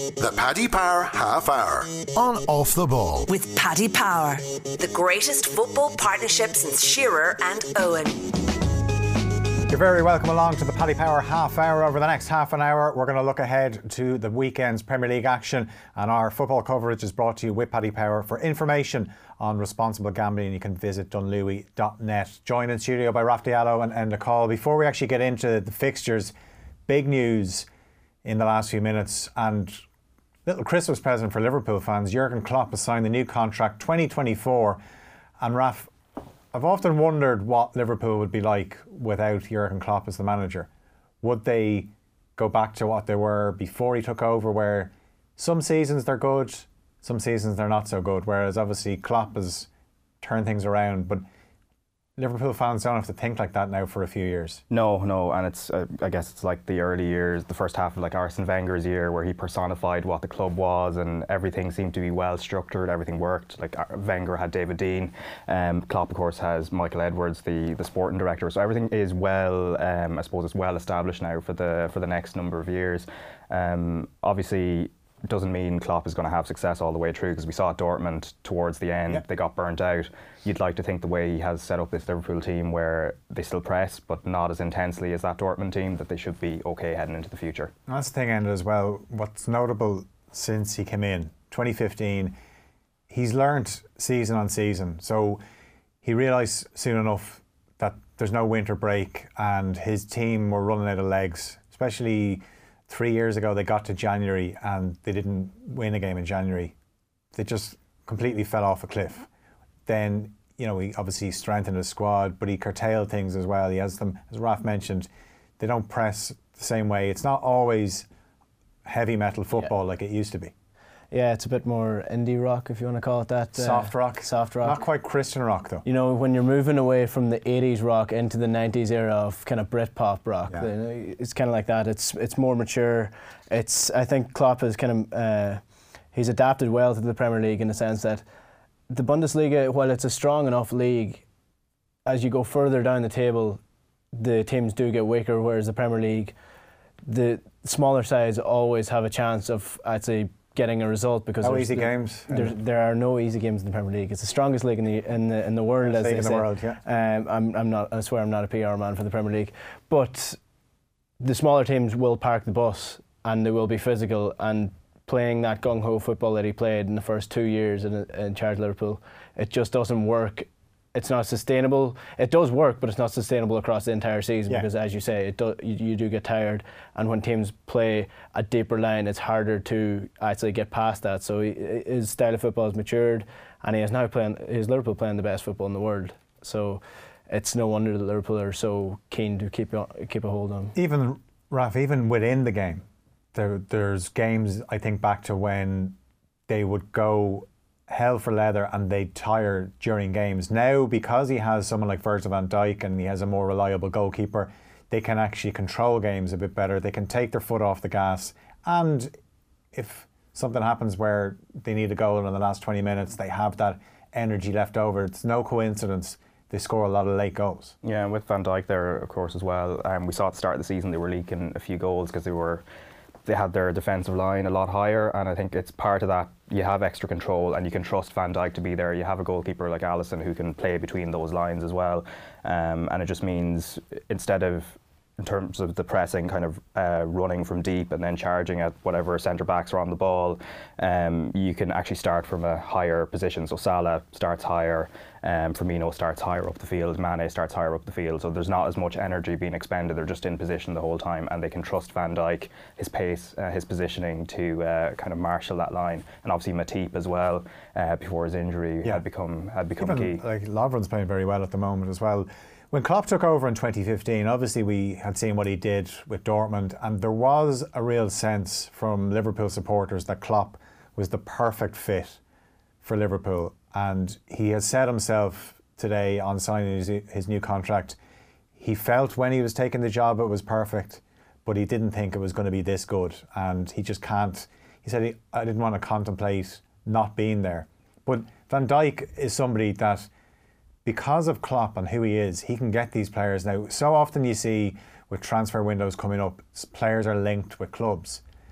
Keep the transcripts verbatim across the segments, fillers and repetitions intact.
The Paddy Power Half Hour on Off the Ball. With Paddy Power, the greatest football partnership since Shearer and Owen. You're very welcome along to the Paddy Power Half Hour. Over the next half an hour, we're going to look ahead to the weekend's Premier League action, and our football coverage is brought to you with Paddy Power. For information on responsible gambling, you can visit dunlewy dot net. Joined in studio by Raf Diallo and Enda Call. Before we actually get into the fixtures, big news in the last few minutes, and little Christmas present for Liverpool fans. Jurgen Klopp has signed the new contract, twenty twenty-four. And Raf, I've often wondered what Liverpool would be like without Jurgen Klopp as the manager. Would they go back to what they were before he took over, where some seasons they're good, some seasons they're not so good, whereas obviously Klopp has turned things around, but Liverpool fans don't have to think like that now for a few years. No, no, and it's uh, I guess it's like the early years, the first half of like Arsene Wenger's year, where he personified what the club was, and everything seemed to be well structured, everything worked. Like Wenger had David Dean, um, Klopp of course has Michael Edwards, the the sporting director. So everything is well, um, I suppose it's well established now for the for the next number of years. Um, obviously, doesn't mean Klopp is going to have success all the way through, because we saw at Dortmund towards the end, yep. They got burnt out. You'd like to think the way he has set up this Liverpool team, where they still press but not as intensely as that Dortmund team, that they should be okay heading into the future. That's the thing, Enda, as well. What's notable since he came in twenty fifteen, he's learnt season on season. So he realised soon enough that there's no winter break, and his team were running out of legs, especially three years ago. They got to January and they didn't win a game in January. They just completely fell off a cliff. Then, you know, he obviously strengthened his squad, but he curtailed things as well. He has them, as Raf mentioned, they don't press the same way. It's not always heavy metal football yeah. like it used to be. Yeah, it's a bit more indie rock, if you want to call it that. Soft uh, rock. Soft rock. Not quite Christian rock, though. You know, when you're moving away from the eighties rock into the nineties era of kind of Britpop rock, yeah. it's kind of like that. It's it's more mature. It's I think Klopp has kind of uh, he's adapted well to the Premier League, in the sense that the Bundesliga, while it's a strong enough league, as you go further down the table, the teams do get weaker. Whereas the Premier League, the smaller sides always have a chance of, I'd say, getting a result, because no easy games. There are no easy games in the Premier League. It's the strongest league in the in the in the world, as they in say. the world, yeah. Um, I'm I'm not. I swear I'm not a P R man for the Premier League, but the smaller teams will park the bus and they will be physical, and playing that gung ho football that he played in the first two years in in charge of Liverpool, it just doesn't work. It's not sustainable. It does work, but it's not sustainable across the entire season, yeah. because, as you say, it do, you, you do get tired, and when teams play a deeper line, it's harder to actually get past that. So he, his style of football has matured, and he is now playing. His Liverpool playing the best football in the world. So it's no wonder that Liverpool are so keen to keep keep a hold on. Even Raf, even within the game, there there's games I think back to when they would go hell for leather and they tire during games. Now, because he has someone like Virgil van Dijk and he has a more reliable goalkeeper, they can actually control games a bit better. They can take their foot off the gas, and if something happens where they need a goal in the last twenty minutes, they have that energy left over. It's no coincidence they score a lot of late goals. Yeah, and with Van Dijk there, of course, as well, um, we saw at the start of the season they were leaking a few goals because they were they had their defensive line a lot higher, and I think it's part of that. You have extra control and you can trust Van Dijk to be there. You have a goalkeeper like Alisson who can play between those lines as well, um, and it just means, instead of, in terms of the pressing, kind of uh, running from deep and then charging at whatever centre backs are on the ball, um, you can actually start from a higher position. So Salah starts higher, um, Firmino starts higher up the field, Mane starts higher up the field. So there's not as much energy being expended. They're just in position the whole time, and they can trust Van Dijk, his pace, uh, his positioning, to uh, kind of marshal that line. And obviously Matip as well, uh, before his injury, yeah. had become had become Even, key. Like Lovren's playing very well at the moment as well. When Klopp took over in twenty fifteen, obviously we had seen what he did with Dortmund, and there was a real sense from Liverpool supporters that Klopp was the perfect fit for Liverpool, and he has said himself today on signing his, his new contract, he felt when he was taking the job it was perfect, but he didn't think it was going to be this good, and he just can't. He said, he, I didn't want to contemplate not being there. But Van Dijk is somebody that, because of Klopp and who he is, he can get these players now. So often you see with transfer windows coming up, players are linked with clubs.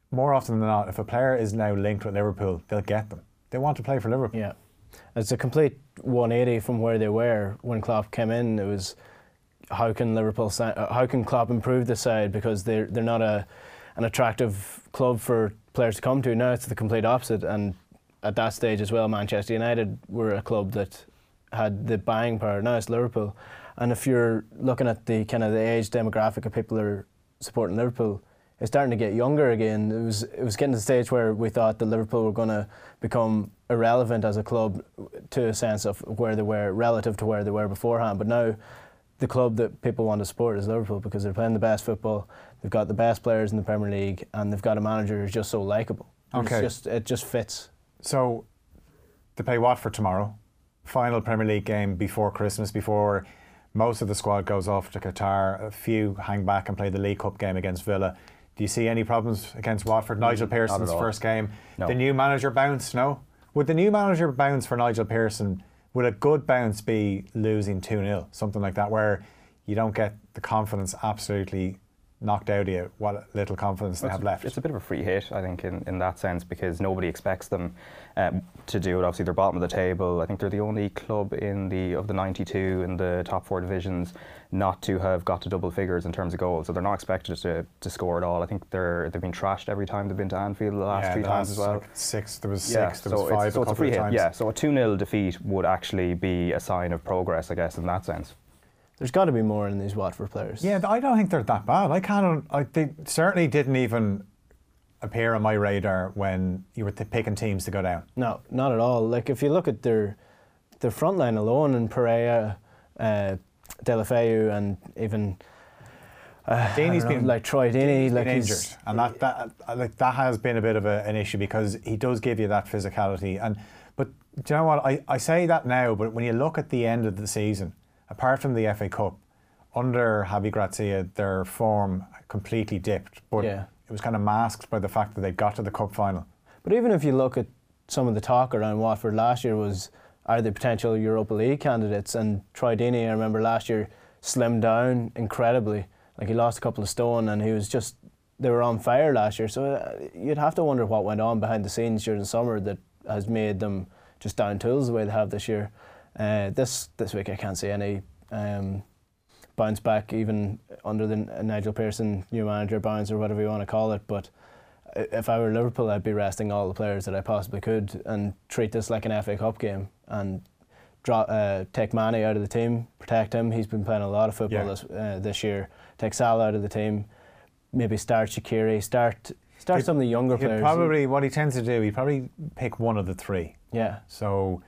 more often than not, if a player is now linked with Liverpool, they'll get them. They want to play for Liverpool. Yeah. It's a complete one eighty from where they were when Klopp came in. It was, how can Liverpool, how can Klopp improve the side, because they're they're not a an attractive club for players to come to. Now it's the complete opposite, and at that stage as well, Manchester United were a club that had the buying power. Now it's Liverpool, and if you're looking at the kind of the age demographic of people that are supporting Liverpool, it's starting to get younger again. It was it was getting to the stage where we thought that Liverpool were going to become irrelevant as a club, to a sense of where they were relative to where they were beforehand. But now the club that people want to support is Liverpool, because they're playing the best football, they've got the best players in the Premier League, and they've got a manager who's just so likeable. Okay. It's just, it just fits. So they play Watford tomorrow, final Premier League game before Christmas, before most of the squad goes off to Qatar. A few hang back and play the League Cup game against Villa. Do you see any problems against Watford? Nigel Pearson's first game. No. The new manager bounce? No? Would the new manager bounce for Nigel Pearson, would a good bounce be losing two nil? Something like that, where you don't get the confidence absolutely knocked out of you, what little confidence they It's- have left. It's a bit of a free hit, I think, in, in that sense, because nobody expects them um, to do it. Obviously, they're bottom of the table. I think they're the only club in the of the ninety-two in the top four divisions not to have got to double figures in terms of goals. So they're not expected to, to score at all. I think they're they've been trashed every time they've been to Anfield the last yeah, three the times last, as well. like six, there was Yeah, six, there so was it's- five so a it's a couple free of hit. times. Yeah, so a two nil defeat would actually be a sign of progress, I guess, in that sense. There's got to be more in these Watford players. Yeah, I don't think they're that bad. I can't. I, they certainly didn't even appear on my radar when you were th- picking teams to go down. No, not at all. Like, if you look at their their front line alone, and Pereira, uh, Deulofeu, and even uh, Deeney's I don't know, been like Troy Deeney, He's like been he's injured, and that, that uh, like that has been a bit of a, an issue, because he does give you that physicality. And but do you know what? I, I say that now, but when you look at the end of the season, apart from the F A Cup, under Javi Gracia, their form completely dipped. But Yeah. it was kind of masked by the fact that they got to the cup final. But even if you look at some of the talk around Watford last year was, are they potential Europa League candidates? And Troy Deeney, I remember last year, slimmed down incredibly. Like, he lost a couple of stone, and he was just, they were on fire last year. So uh, you'd have to wonder what went on behind the scenes during the summer that has made them just down tools the way they have this year. Uh, this this week I can't see any um, bounce back, even under the Nigel Pearson new manager bounce, or whatever you want to call it. But if I were Liverpool, I'd be resting all the players that I possibly could and treat this like an F A Cup game, and draw, uh, take Mane out of the team, protect him. He's been playing a lot of football Yeah. this, uh, this year. Take Salah out of the team, maybe start Shaqiri, start start He'd- some of the younger He'd players. probably, what he tends to do, he'd probably pick one of the three. Yeah. So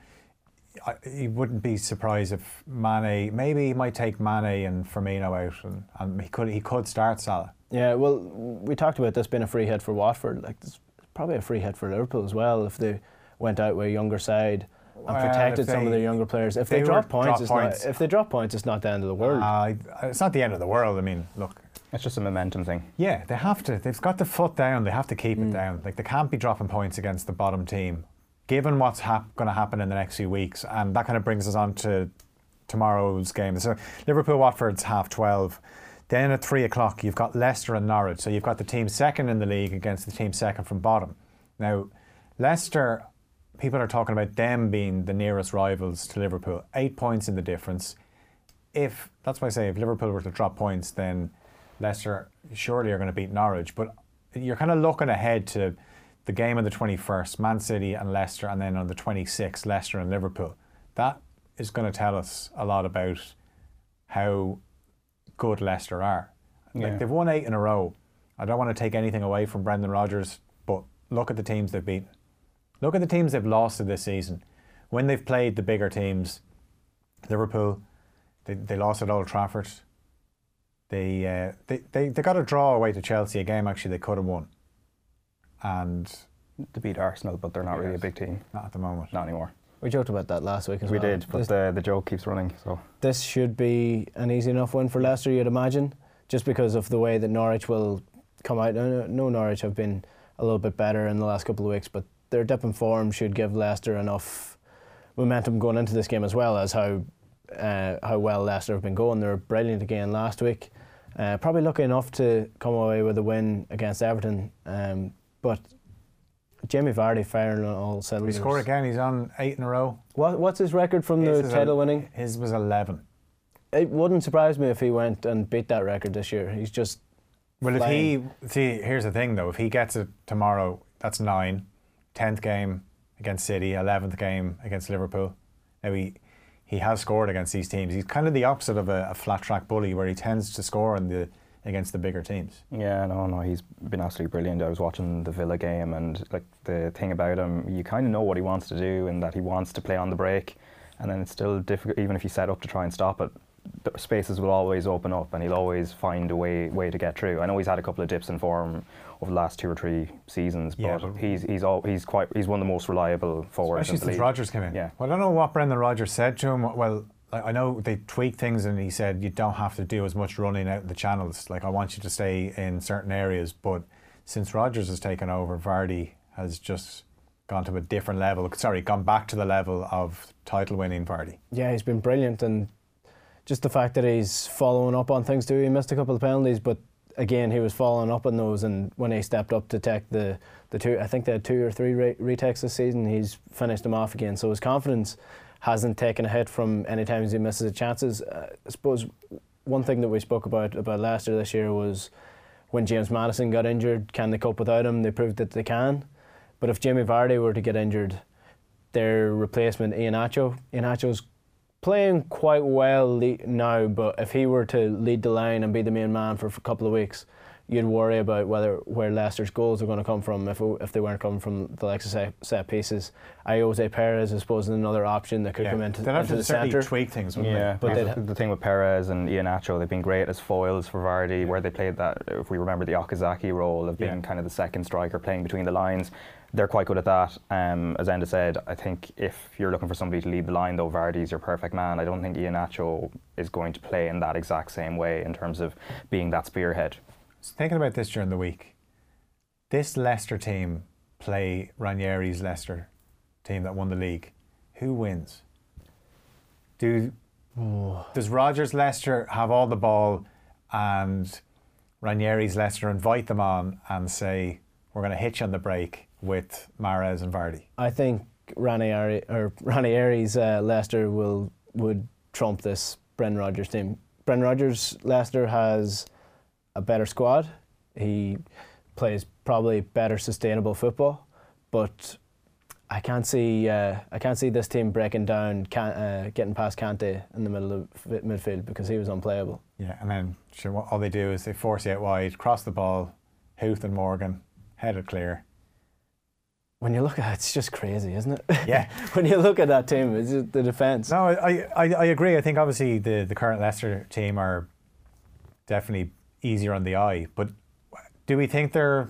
I, he wouldn't be surprised if Mane, maybe he might take Mane and Firmino out, and, and he could he could start Salah. Yeah, well, we talked about this being a free hit for Watford. Like, it's probably a free hit for Liverpool as well if they went out with a younger side and Well, protected if some of they- their younger players. If they they, were drop points, drop it's points. not. If they drop points, it's not the end of the world. Uh, it's not the end of the world. I mean, look, It's just a momentum thing. yeah, they have to. They've got the foot down. They have to keep Mm. it down. Like, they can't be dropping points against the bottom team, given what's hap- going to happen in the next few weeks. And that kind of brings us on to tomorrow's game. So Liverpool Watford's half twelve. Then at three o'clock, you've got Leicester and Norwich. So you've got the team second in the league against the team second from bottom. Now, Leicester, people are talking about them being the nearest rivals to Liverpool. Eight points in the difference. If that's why I say if Liverpool were to drop points, then Leicester surely are going to beat Norwich. But you're kind of looking ahead to the game on the twenty-first, Man City and Leicester, and then on the twenty-sixth, Leicester and Liverpool. That is going to tell us a lot about how good Leicester are. Yeah. Like, they've won eight in a row. I don't want to take anything away from Brendan Rodgers, but look at the teams they've beaten. Look at the teams they've lost to this season. When they've played the bigger teams, Liverpool, they, they lost at Old Trafford. They, uh, they they they got a draw away to Chelsea, a game actually they could have won. And They beat Arsenal, but they're not really a big team. not at the moment. Not anymore. we joked about that last week as We well. did, but This, the, the joke keeps running. So this should be an easy enough win for Leicester, you'd imagine, just because of the way that Norwich will come out. No, no Norwich have been a little bit better in the last couple of weeks, but their dip in form should give Leicester enough momentum going into this game, as well as how uh, how well Leicester have been going. They were brilliant again last week. Uh, probably lucky enough to come away with a win against Everton. Um, But Jamie Vardy firing on all cylinders. He scored again. He's on eight in a row. What, what's his record from His the is title a- winning? His was eleven. It wouldn't surprise me if he went and beat that record this year. He's just Well, if flying. he see, here's the thing though. If he gets it tomorrow, that's nine. Tenth game against City, eleventh game against Liverpool. Now he he has scored against these teams. He's kind of the opposite of a, a flat track bully, where he tends to score in the against the bigger teams. Yeah, no, no, he's been absolutely brilliant. I was watching the Villa game, and like the thing about him, you kind of know what he wants to do, and that he wants to play on the break, and then it's still difficult. Even if you set up to try and stop it, the spaces will always open up, and he'll always find a way way to get through. I know he's had a couple of dips in form over the last two or three seasons, but, Yeah, but he's he's all, he's quite he's one of the most reliable forwards. Especially in the since league. Rodgers came in. Yeah. Well, I don't know what Brendan Rodgers said to him. Well, I I know they tweaked things, and he said you don't have to do as much running out in the channels. Like, I want you to stay in certain areas. But since Rodgers has taken over, Vardy has just gone to a different level. Sorry, gone back to the level of title-winning Vardy. Yeah, he's been brilliant, and just the fact that he's following up on things too. He missed a couple of penalties, but again, he was following up on those, and when he stepped up to take the, the two, I think they had two or three re- retakes this season, he's finished them off again. So his confidence hasn't taken a hit from any times he misses chances. Uh, I suppose one thing that we spoke about about Leicester this year was when James Maddison got injured, can they cope without him? They proved that they can. But if Jamie Vardy were to get injured, their replacement, Iheanacho, Iheanacho's playing quite well le- now, but if he were to lead the line and be the main man for a couple of weeks, you'd worry about whether where Leicester's goals are going to come from if it, if they weren't coming from the likes of set, set pieces. Jose Perez, I suppose, is another option that could come into, they'd have into to the certainly centre. tweak things, wouldn't Yeah, they? But but they'd- the thing with Perez and Iheanacho, they've been great as foils for Vardy, where they played that, if we remember, the Okazaki role of being Yeah. kind of the second striker, playing between the lines. They're quite good at that. Um, as Enda said, I think if you're looking for somebody to lead the line, though, Vardy's your perfect man. I don't think Iheanacho is going to play in that exact same way in terms of being that spearhead. I was thinking about this during the week. This Leicester team play Ranieri's Leicester team that won the league. Who wins? Do Does Rodgers' Leicester have all the ball, and Ranieri's Leicester invite them on and say, we're going to hit you on the break with Mahrez and Vardy? I think Ranieri or Ranieri's uh, Leicester will would trump this Brendan Rodgers team. Brendan Rodgers' Leicester has a better squad. He plays probably better sustainable football, but I can't see uh, I can't see this team breaking down, can, uh, getting past Kante in the middle of f- midfield, because he was unplayable. Yeah, and then sure, what, all they do is they force you out wide, cross the ball, Huth and Morgan, head it clear. When you look at it, it's just crazy, isn't it? Yeah. When you look at that team, it's just the defence. No, I, I, I agree. I think obviously the, the current Leicester team are definitely easier on the eye, but do we think they're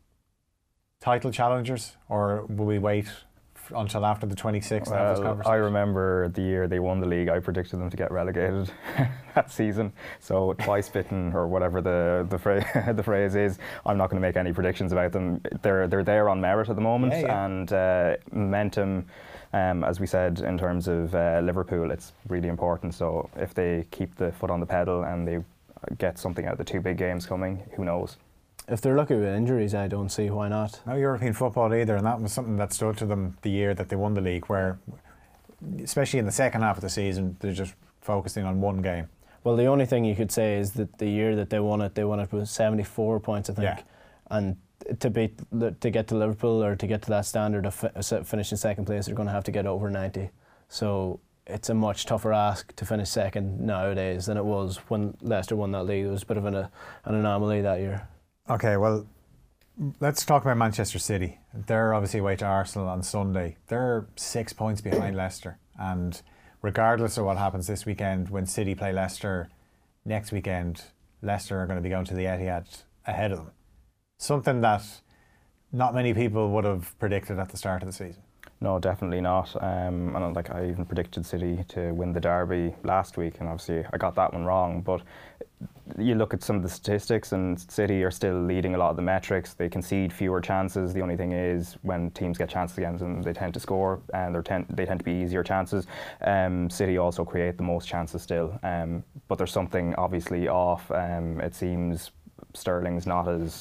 title challengers, or will we wait f- until after the twenty-sixth to have this Well, conversation? I remember the year they won the league, I predicted them to get relegated that season. So twice bitten, or whatever the the, phra- the phrase is, I'm not going to make any predictions about them. They're they're there on merit at the moment, Yeah, yeah. and uh, momentum. Um, as we said, in terms of uh, Liverpool, it's really important. So if they keep the foot on the pedal and they get something out of the two big games coming, who knows? If they're lucky with injuries, I don't see why not. No European football either, and that was something that stood to them the year that they won the league, where, especially in the second half of the season, they're just focusing on one game. Well, the only thing you could say is that the year that they won it, they won it with seventy-four points, I think. Yeah. And to beat, to get to Liverpool, or to get to that standard of fi- finishing second place, they're going to have to get over ninety. So it's a much tougher ask to finish second nowadays than it was when Leicester won that league. It was a bit of an, uh, an anomaly that year. Okay, well, let's talk about Manchester City. They're obviously away to Arsenal on Sunday. They're six points behind Leicester, and regardless of what happens this weekend, when City play Leicester next weekend, Leicester are going to be going to the Etihad ahead of them. Something that not many people would have predicted at the start of the season. No, definitely not. Um, and like I even predicted City to win the derby last week, and obviously I got that one wrong. But you look at some of the statistics, and City are still leading a lot of the metrics. They concede fewer chances. The only thing is, when teams get chances against them, they tend to score, and they tend they tend to be easier chances. Um, City also create the most chances still, um, but there's something obviously off. Um, it seems Sterling's not as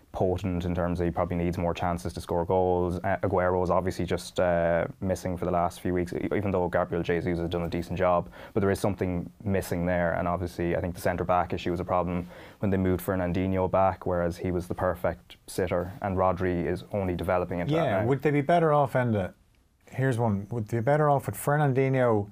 potent in terms of he probably needs more chances to score goals. Uh, Aguero is obviously just uh, missing for the last few weeks, even though Gabriel Jesus has done a decent job. But there is something missing there, and obviously I think the centre-back issue was a problem when they moved Fernandinho back, whereas he was the perfect sitter, and Rodri is only developing into yeah, that now. Would they be better off, Enda? Here's one. Would they be better off with Fernandinho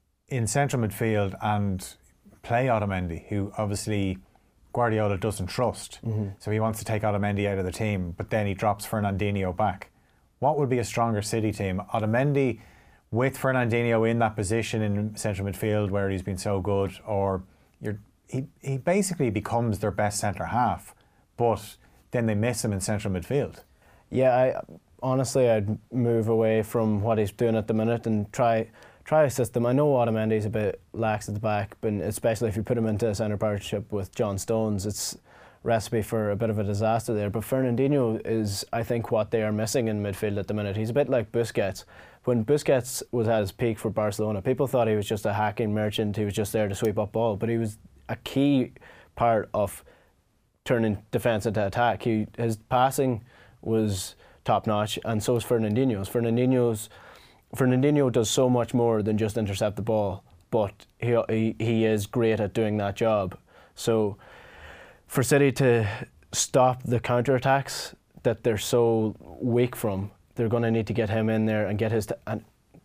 in central midfield and play Otamendi, who obviously Guardiola doesn't trust, mm-hmm. so he wants to take Otamendi out of the team, but then he drops Fernandinho back? What would be a stronger City team? Otamendi with Fernandinho in that position in central midfield where he's been so good, or you're, he, he basically becomes their best centre half, but then they miss him in central midfield. Yeah, I honestly I'd move away from what he's doing at the minute and try try a system. I know Otamendi's a bit lax at the back, but especially if you put him into a centre partnership with John Stones, it's recipe for a bit of a disaster there. But Fernandinho is, I think, what they are missing in midfield at the minute. He's a bit like Busquets. When Busquets was at his peak for Barcelona, people thought he was just a hacking merchant. He was just there to sweep up ball, but he was a key part of turning defence into attack. He, his passing was top notch, and so is Fernandinho's. Fernandinho's Fernandinho does so much more than just intercept the ball, but he, he he is great at doing that job. So for City to stop the counter-attacks that they're so weak from, they're going to need to get him in there and get his... T- and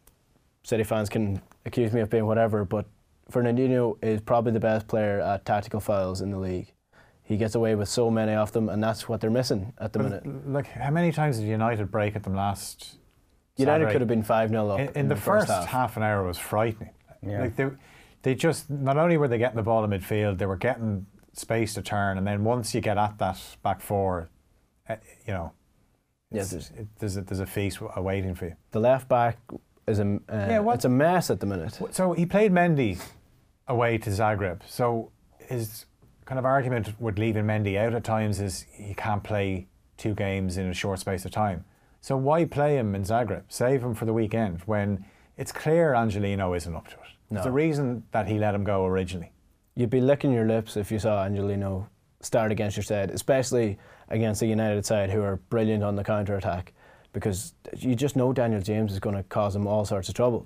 City fans can accuse me of being whatever, but Fernandinho is probably the best player at tactical fouls in the league. He gets away with so many of them, and that's what they're missing at the but minute. Like, how many times did United break at them last United Saturday? Could have been five nil up. In, in, in the, the first, first half. half an hour was frightening. Yeah. Like they, they just, not only were they getting the ball in midfield, they were getting space to turn, and then once you get at that back four, uh, you know, yeah, there's, it, there's, a, there's a feast awaiting for you. The left back is a, uh, yeah, what, it's a mess at the minute. So he played Mendy away to Zagreb. So his kind of argument with leaving Mendy out at times is he can't play two games in a short space of time. So why play him in Zagreb? Save him for the weekend when it's clear Angelino isn't up to it. No. There's a reason that he let him go originally. You'd be licking your lips if you saw Angelino start against your side, especially against the United side who are brilliant on the counter-attack, because you just know Daniel James is going to cause him all sorts of trouble.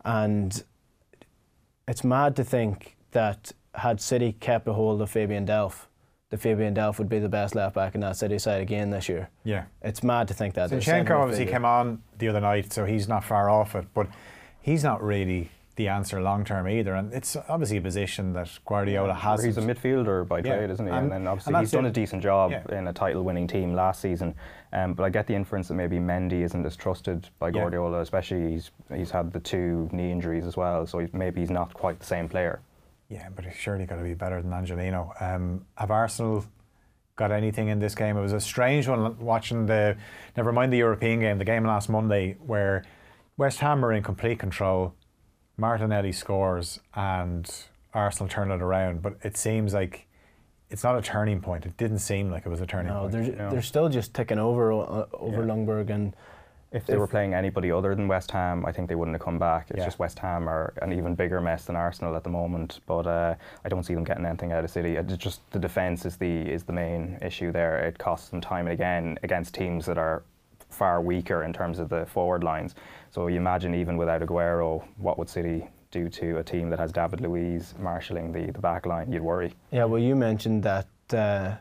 And it's mad to think that had City kept a hold of Fabian Delph, that Fabian Delph would be the best left back in that City side again this year. Yeah. It's mad to think that. Zinchenko obviously came on the other night, so he's not far off it, but he's not really the answer long term either, and it's obviously a position that Guardiola has. He's a midfielder by yeah. trade, isn't he? And, and then obviously and he's done it. a decent job yeah. in a title-winning team last season. Um, but I get the inference that maybe Mendy isn't as trusted by yeah. Guardiola, especially he's he's had the two knee injuries as well, so he's, maybe he's not quite the same player. Yeah, but he's surely got to be better than Angelino. Um, have Arsenal got anything in this game? It was a strange one watching the, never mind the European game, the game last Monday where West Ham were in complete control, Martinelli scores and Arsenal turn it around, but it seems like it's not a turning point. It didn't seem like it was a turning no, point. They're, no. they're still just ticking over uh, over yeah. Lundberg, and if they if, were playing anybody other than West Ham, I think they wouldn't have come back. It's yeah. just West Ham are an even bigger mess than Arsenal at the moment, but uh, I don't see them getting anything out of City. It's just the defence is the is the main issue there. It costs them time and again against teams that are far weaker in terms of the forward lines. So you imagine even without Aguero, what would City do to a team that has David Luiz marshalling the, the back line? You'd worry. Yeah, well, you mentioned that uh,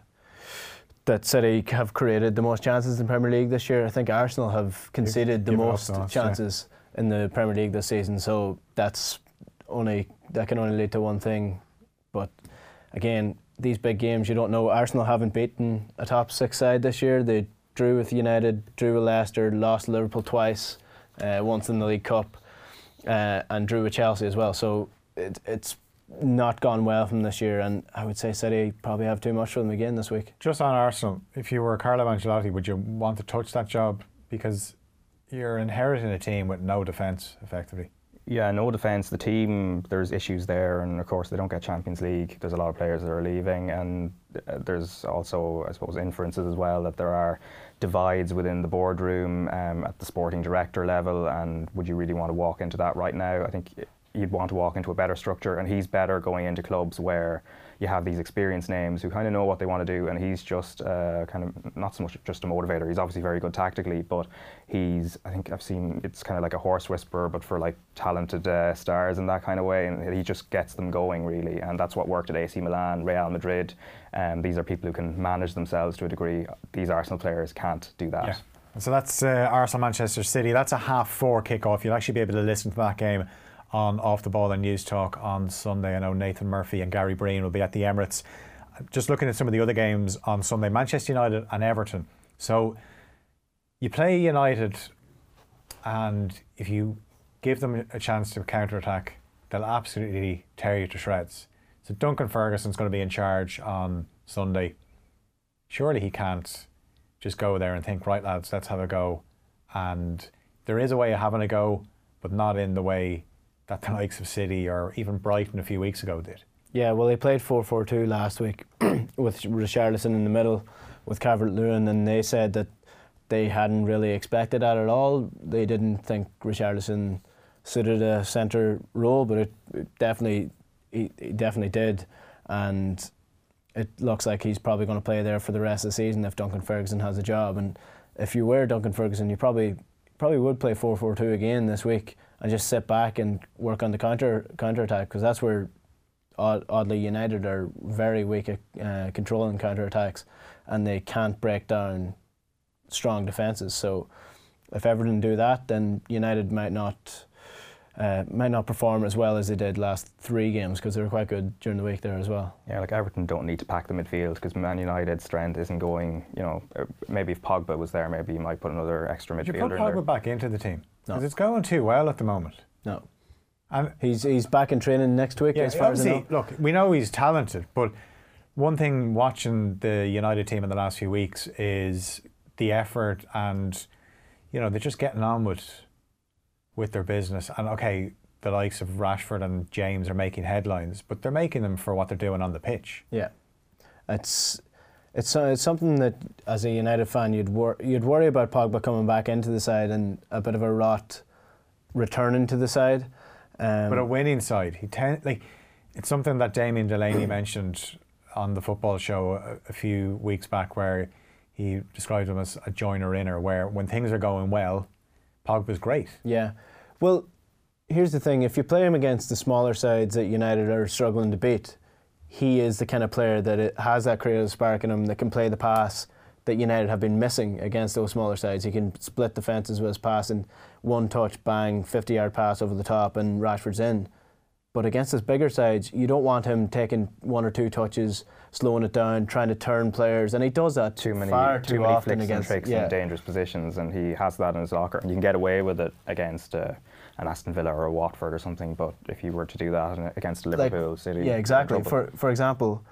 that City have created the most chances in the Premier League this year. I think Arsenal have conceded the most most, chances yeah. in the Premier League this season. So that's only that can only lead to one thing. But again, these big games, you don't know. Arsenal haven't beaten a top six side this year. They drew with United, drew with Leicester, lost Liverpool twice, uh, once in the League Cup. Uh, and drew with Chelsea as well, so it, it's not gone well from this year, and I would say City probably have too much for them again this week. Just on Arsenal, if you were Carlo Ancelotti, would you want to touch that job? Because you're inheriting a team with no defence, effectively. Yeah, no defence. The team, there's issues there, and of course they don't get Champions League. There's a lot of players that are leaving, and there's also, I suppose, inferences as well that there are divides within the boardroom um, at the sporting director level, and would you really want to walk into that right now? I think you'd want to walk into a better structure, and he's better going into clubs where you have these experienced names who kind of know what they want to do, and he's just uh, kind of not so much just a motivator. He's obviously very good tactically, but he's, I think I've seen, it's kind of like a horse whisperer, but for like talented uh, stars in that kind of way, and he just gets them going really, and that's what worked at A C Milan, Real Madrid. Um, these are people who can manage themselves to a degree. These Arsenal players can't do that. Yeah. So that's uh, Arsenal Manchester City. That's a half four kickoff. You'll actually be able to listen to that game on Off the Ball and News Talk on Sunday. I know Nathan Murphy and Gary Breen will be at the Emirates. Just looking at some of the other games on Sunday, Manchester United and Everton. So you play United, and if you give them a chance to counter-attack, they'll absolutely tear you to shreds. So Duncan Ferguson's going to be in charge on Sunday. Surely he can't just go there and think, right lads, let's have a go. And there is a way of having a go, but not in the way that the likes of City or even Brighton a few weeks ago did. Yeah, well, they played four four two last week with Richarlison in the middle, with Calvert-Lewin, and they said that they hadn't really expected that at all. They didn't think Richarlison suited a centre role, but it, it definitely, he, he definitely did. And it looks like he's probably going to play there for the rest of the season if Duncan Ferguson has a job. And if you were Duncan Ferguson, you probably probably would play four four two again this week and just sit back and work on the counter counter attack, because that's where odd, oddly United are very weak at uh, controlling counter attacks, and they can't break down strong defences. So if Everton do that, then United might not Uh, might not perform as well as they did last three games, because they were quite good during the week there as well. Yeah, like Everton don't need to pack the midfield, because Man United's strength isn't going, you know, maybe if Pogba was there, maybe you might put another extra midfielder Did you put in there. Pogba back into the team? No. Because it's going too well at the moment. No. And He's he's back in training next week, yeah, as far as I know. obviously, look, we know he's talented, but one thing watching the United team in the last few weeks is the effort, and, you know, they're just getting on with with their business. And okay, the likes of Rashford and James are making headlines, but they're making them for what they're doing on the pitch. Yeah, it's it's uh, it's something that as a United fan you'd wor- you'd worry about Pogba coming back into the side and a bit of a rot returning to the side. Um, But a winning side, he ten- like it's something that Damien Delaney mentioned on the football show a, a few weeks back, where he described him as a joiner-inner, where when things are going well, Pogba's great. Yeah, well, here's the thing: if you play him against the smaller sides that United are struggling to beat, he is the kind of player that it has that creative spark in him that can play the pass that United have been missing against those smaller sides. He can split defences with his passing, one touch, bang, fifty-yard pass over the top, and Rashford's in. But against his bigger sides, you don't want him taking one or two touches, slowing it down, trying to turn players, and he does that Too many, far too, too many often flicks against and tricks yeah. in dangerous positions, and he has that in his locker. And you can get away with it against uh, an Aston Villa or a Watford or something, but if you were to do that against a Liverpool, like, City, yeah, exactly. you're in trouble. For for example,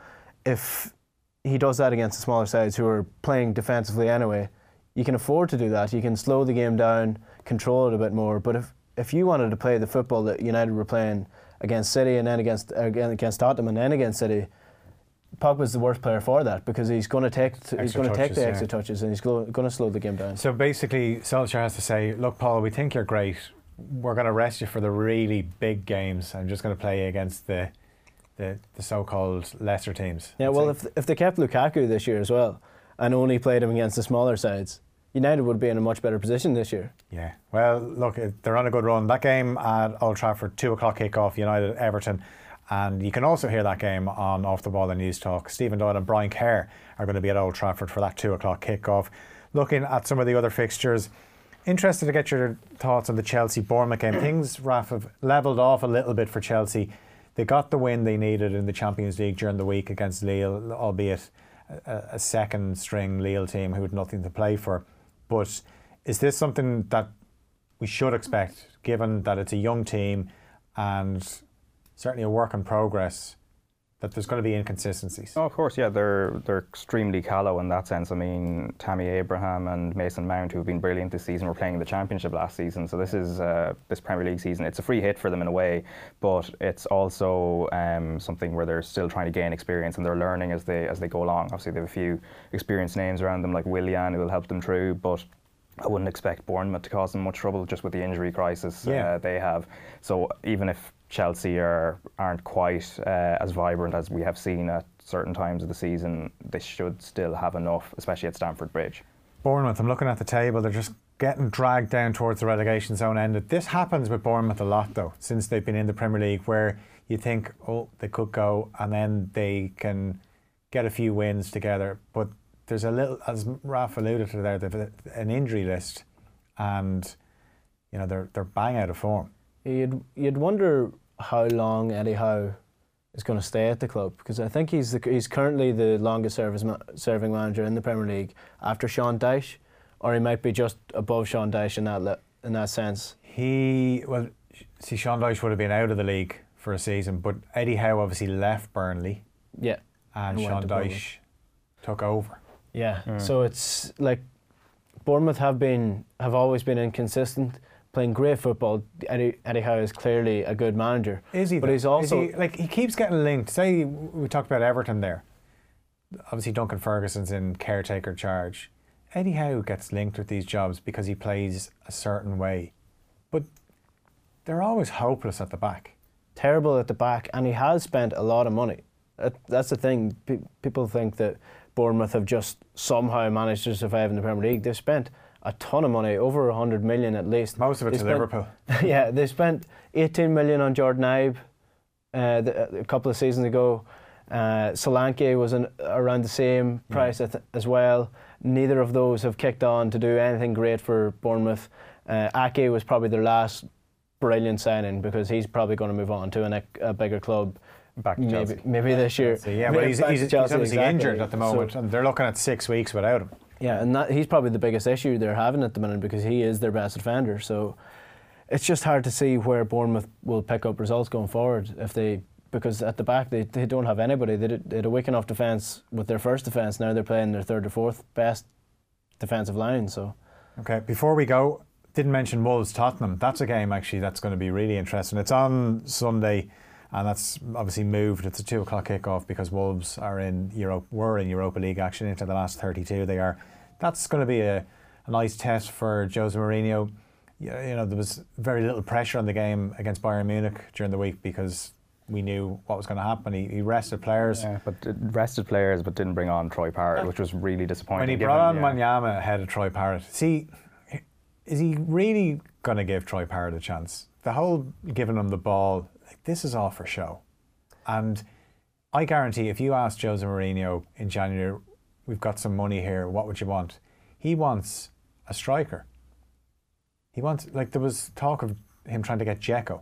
if he does that against the smaller sides who are playing defensively anyway, you can afford to do that. You can slow the game down, control it a bit more. But if if you wanted to play the football that United were playing against City and then against again against Tottenham and then against City, Pogba's the worst player for that, because he's going to take t- he's going to take the touches, extra yeah. touches, and he's going to slow the game down. So basically, Solskjaer has to say, look, Paul, we think you're great. We're going to rest you for the really big games. I'm just going to play against the the, the so-called lesser teams. Yeah, well, if if they kept Lukaku this year as well and only played him against the smaller sides, United would be in a much better position this year. Yeah, well, look, they're on a good run. That game at Old Trafford, two o'clock kickoff, United Everton, and you can also hear that game on Off the Ball and News Talk. Stephen Doyle and Brian Kerr are going to be at Old Trafford for that two o'clock kickoff. Looking at some of the other fixtures, interested to get your thoughts on the Chelsea-Bournemouth game. Things, Raf, have levelled off a little bit for Chelsea. They got the win they needed in the Champions League during the week against Lille, albeit a, a second-string Lille team who had nothing to play for. But is this something that we should expect, given that it's a young team and certainly a work in progress, that there's going to be inconsistencies? Oh, of course, yeah, they're they're extremely callow in that sense. I mean, Tammy Abraham and Mason Mount, who have been brilliant this season, were playing in the Championship last season. So this is uh, this Premier League season. It's a free hit for them in a way, but it's also um, something where they're still trying to gain experience and they're learning as they as they go along. Obviously, they have a few experienced names around them, like Willian, who will help them through, but I wouldn't expect Bournemouth to cause them much trouble just with the injury crisis yeah. uh, they have. So even if Chelsea are, aren't quite uh, as vibrant as we have seen at certain times of the season, they should still have enough, especially at Stamford Bridge. Bournemouth, I'm looking at the table, they're just getting dragged down towards the relegation zone end. This happens with Bournemouth a lot though, since they've been in the Premier League, where you think, oh, they could go, and then they can get a few wins together. But there's a little, as Ralph alluded to there, they've an injury list, and you know they're they're bang out of form. You'd you'd wonder how long Eddie Howe is going to stay at the club, because I think he's the, he's currently the longest service ma- serving manager in the Premier League after Sean Dyche, or he might be just above Sean Dyche in that le- in that sense. He well, see, Sean Dyche would have been out of the league for a season, but Eddie Howe obviously left Burnley. Yeah, and, and Sean Dyche took over. Yeah, mm. So it's like Bournemouth have been have always been inconsistent, playing great football. Eddie, Eddie Howe is clearly a good manager. Is he? But though? he's also he, like he keeps getting linked. Say we talked about Everton there. Obviously, Duncan Ferguson's in caretaker charge. Eddie Howe gets linked with these jobs because he plays a certain way, but they're always hopeless at the back. Terrible at the back, and he has spent a lot of money. That's the thing. Pe- people think that Bournemouth have just somehow managed to survive in the Premier League. They've spent a ton of money, over one hundred million at least. Most of it they to spent, Liverpool. Yeah, they spent eighteen million on Jordan Ibe uh, the, a couple of seasons ago. Uh, Solanke was an, around the same price yeah. th- as well. Neither of those have kicked on to do anything great for Bournemouth. Uh, Ake was probably their last brilliant signing, because he's probably going to move on to a, a bigger club. Back to maybe, Chelsea. Maybe this year. So, yeah, but he's, he's, he's Chelsea, obviously exactly. injured at the moment, so, and they're looking at six weeks without him. Yeah, and that, he's probably the biggest issue they're having at the minute, because he is their best defender. So it's just hard to see where Bournemouth will pick up results going forward, if they because at the back they, they don't have anybody. They, did, they had a weak enough defence with their first defence. Now they're playing their third or fourth best defensive line. So okay, before we go, didn't mention Wolves Tottenham. That's a game actually that's going to be really interesting. It's on Sunday, and that's obviously moved. It's a two o'clock kickoff because Wolves are in Europe. Were in Europa League action into the last thirty-two. They are. That's going to be a, a nice test for Jose Mourinho. You know, there was very little pressure on the game against Bayern Munich during the week because we knew what was going to happen. He, he rested players. Yeah, but rested players, but didn't bring on Troy Parrott, which was really disappointing. When he given, brought on yeah. Wanyama ahead of Troy Parrott, see, is he really going to give Troy Parrott a chance? The whole giving him the ball, like, this is all for show. And I guarantee if you ask Jose Mourinho in January, we've got some money here, what would you want? He wants a striker. He wants, like, there was talk of him trying to get Dzeko.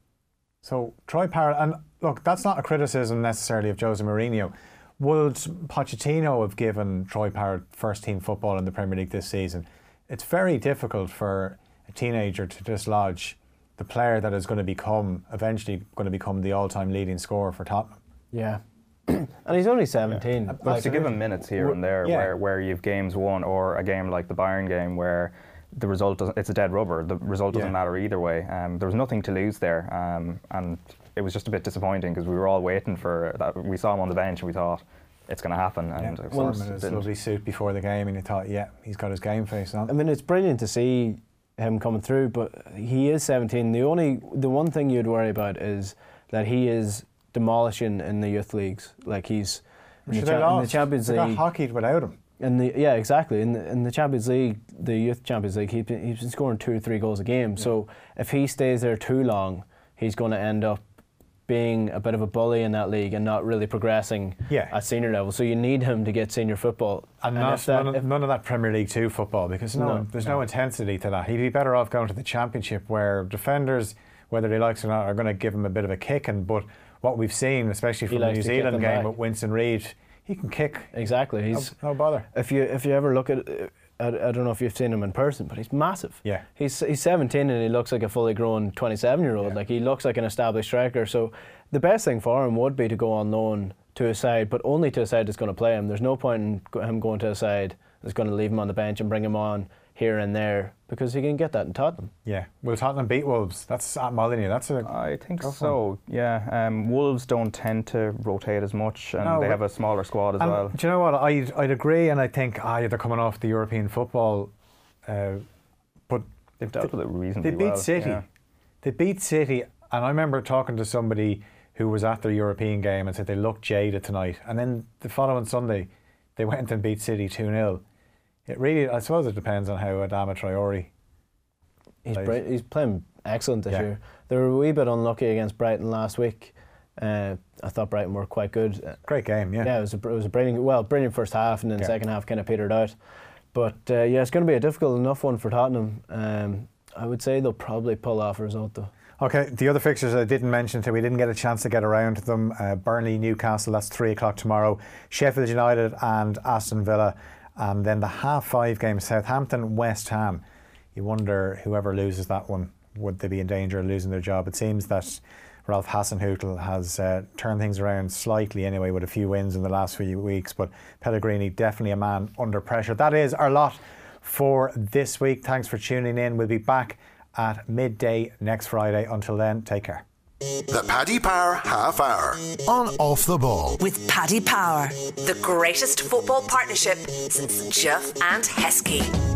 So Troy Parrott, and look, that's not a criticism necessarily of Jose Mourinho. Would Pochettino have given Troy Parrott first team football in the Premier League this season? It's very difficult for a teenager to dislodge the player that is going to become, eventually going to become the all-time leading scorer for Tottenham. Yeah. And he's only seventeen. Yeah. But like, to give him minutes here and there, yeah. where, where you've games won, or a game like the Bayern game where the result doesn't, it's a dead rubber. The result doesn't yeah. matter either way. Um, there was nothing to lose there, um, and it was just a bit disappointing because we were all waiting for that. We saw him on the bench and we thought it's going to happen. And yeah. it well, in his lovely suit before the game, and you thought, yeah, he's got his game face on. I mean, it's brilliant to see him coming through, but he is seventeen. The only, the one thing you'd worry about is that he is demolishing in the youth leagues. Like he's in the, cha- in the Champions they League. Got hockeyed without him. In the yeah, exactly. In the, in the Champions League, the Youth Champions League, he's been, he's been scoring two or three goals a game. Yeah. So if he stays there too long, he's going to end up being a bit of a bully in that league and not really progressing yeah. at senior level. So you need him to get senior football. And, and not, that, none, of, none of that Premier League two football, because no, no there's no. no intensity to that. He'd be better off going to the Championship, where defenders, whether he likes it or not, are going to give him a bit of a kicking. But what we've seen, especially from the New Zealand game back. with Winston Reid, he can kick. Exactly. He's no, no bother. If you if you ever look at, I, I don't know if you've seen him in person, but he's massive. Yeah. He's he's seventeen and he looks like a fully grown twenty-seven year old. Yeah. Like he looks like an established striker. So the best thing for him would be to go on loan to a side, but only to a side that's going to play him. There's no point in him going to a side that's going to leave him on the bench and bring him on here and there, because he can get that in Tottenham. Yeah. Will Tottenham beat Wolves? That's at Molyneux. That's a I think so. One. Yeah. Um, Wolves don't tend to rotate as much, and no, they have a smaller squad as and well. Do you know what? I'd, I'd agree, and I think ah, they're coming off the European football, uh, but they've dealt with it reasonably well. They beat well. City. Yeah. They beat City, And I remember talking to somebody who was at their European game and said they looked jaded tonight. And then the following Sunday, they went and beat City two nil. It really, I suppose it depends on how Adama Traore He's, plays. bri- he's playing excellent this Yeah. year. They were a wee bit unlucky against Brighton last week. Uh, I thought Brighton were quite good. Uh, Great game, yeah. Yeah, it was a, it was a brilliant, well, brilliant first half, and then Yeah. second half kind of petered out. But uh, yeah, it's going to be a difficult enough one for Tottenham. Um, I would say they'll probably pull off a result though. Okay, the other fixtures I didn't mention till we didn't get a chance to get around to them. Uh, Burnley, Newcastle, that's three o'clock tomorrow. Sheffield United and Aston Villa. And then the half five game, Southampton, West Ham. You wonder whoever loses that one, would they be in danger of losing their job? It seems that Ralph Hasenhüttl has uh, turned things around slightly anyway with a few wins in the last few weeks, but Pellegrini definitely a man under pressure. That is our lot for this week. Thanks for tuning in. We'll be back at midday next Friday. Until then, take care. The Paddy Power Half Hour on Off the Ball. With Paddy Power, the greatest football partnership since Jeff and Heskey.